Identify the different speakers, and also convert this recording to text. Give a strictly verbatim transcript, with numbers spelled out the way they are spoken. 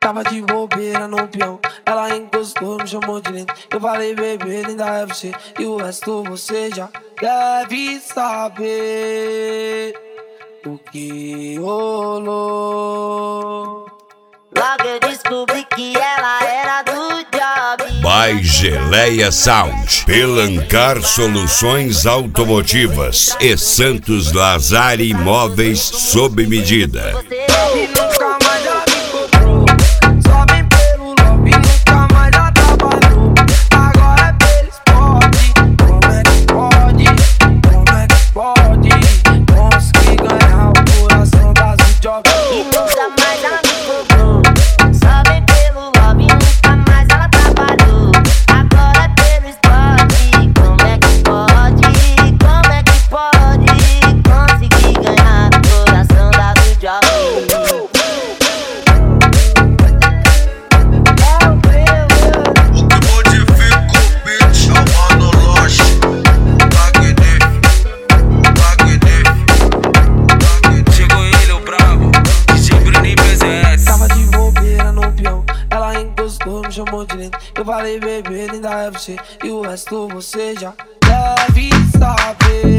Speaker 1: Tava de bobeira no peão, ela encostou, me chamou de lindo. Eu falei, bebê, linda é você, e o resto você já deve saber o que rolou.
Speaker 2: Logo eu descobri que ela era do job.
Speaker 3: By Geleia Sound, Pelancar Soluções Automotivas e Santos Lazar Imóveis sob medida.
Speaker 1: E nunca mais já me cobrou, só vem pelo lobby, nunca mais já trabalhou. Agora é pelo esporte, como é que pode, como é que pode conseguir ganhar o coração das jovens.
Speaker 2: E nunca mais ela me cobrou, só vem pelo lobby, nunca mais ela trabalhou. Agora é pelo esporte, como é que pode, como é que pode conseguir ganhar o coração da do jovem.
Speaker 1: Me chamou de lindo. Eu falei, bebê, linda é você, e o resto você já deve saber.